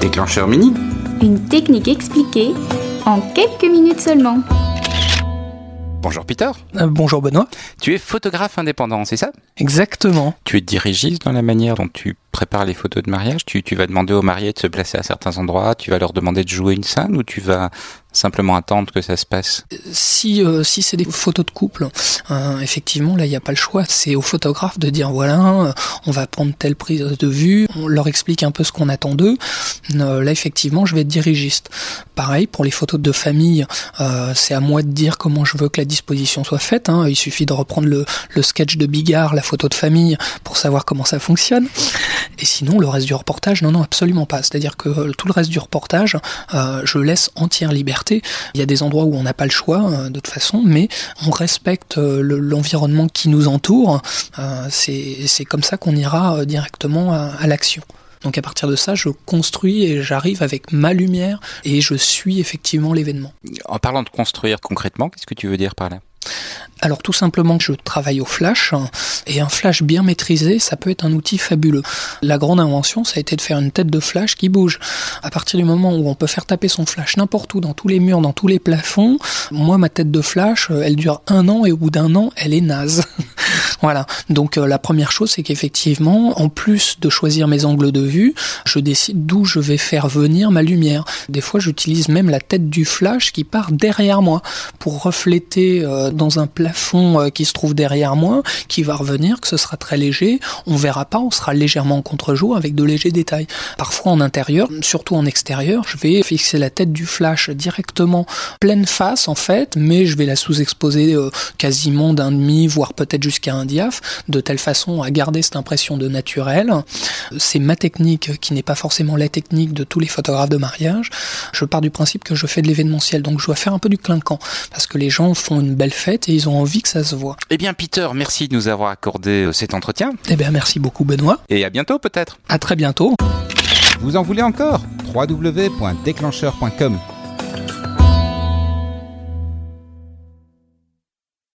Déclencheur mini. Une technique expliquée en quelques minutes seulement. Bonjour Peter. Bonjour Benoît. Tu es photographe indépendant, c'est ça ? Exactement. Tu es dirigiste dans la manière dont tu prépares les photos de mariage. Tu vas demander aux mariés de se placer à certains endroits, tu vas leur demander de jouer une scène ou tu vas simplement attendre que ça se passe ? Si c'est des photos de couple, effectivement, là, il n'y a pas le choix. C'est au photographe de dire, voilà, on va prendre telle prise de vue, on leur explique un peu ce qu'on attend d'eux. Là, effectivement, je vais être dirigiste. Pareil, pour les photos de famille, c'est à moi de dire comment je veux que la disposition soit faite. Il suffit de reprendre le sketch de Bigard, la photo de famille, pour savoir comment ça fonctionne. Et sinon, le reste du reportage, non, absolument pas. C'est-à-dire que tout le reste du reportage, je laisse entière liberté. Il y a des endroits où on n'a pas le choix, de toute façon, mais on respecte l'environnement qui nous entoure. C'est comme ça qu'on ira directement à l'action. Donc à partir de ça, je construis et j'arrive avec ma lumière et je suis effectivement l'événement. En parlant de construire concrètement, qu'est-ce que tu veux dire par là ? Alors tout simplement que je travaille au flash, et un flash bien maîtrisé, ça peut être un outil fabuleux. La grande invention, ça a été de faire une tête de flash qui bouge. À partir du moment où on peut faire taper son flash n'importe où, dans tous les murs, dans tous les plafonds, moi ma tête de flash, elle dure 1 an et au bout d'1 an, elle est naze. Voilà, donc la première chose, c'est qu'effectivement, en plus de choisir mes angles de vue, je décide d'où je vais faire venir ma lumière. Des fois, j'utilise même la tête du flash qui part derrière moi pour refléter dans un plafond qui se trouve derrière moi, qui va revenir, que ce sera très léger, on verra pas, on sera légèrement en contre-jour avec de légers détails. Parfois en intérieur, surtout en extérieur, je vais fixer la tête du flash directement pleine face en fait, mais je vais la sous-exposer quasiment d'un demi, voire peut-être jusqu'à un diaph, de telle façon à garder cette impression de naturel. C'est ma technique qui n'est pas forcément la technique de tous les photographes de mariage. Je pars du principe que je fais de l'événementiel, donc je dois faire un peu du clinquant, parce que les gens font une belle fête et ils ont envie que ça se voit. Eh bien Peter, merci de nous avoir accordé cet entretien. Eh bien merci beaucoup Benoît. Et à bientôt peut-être. À très bientôt. Vous en voulez encore ? www.déclencheur.com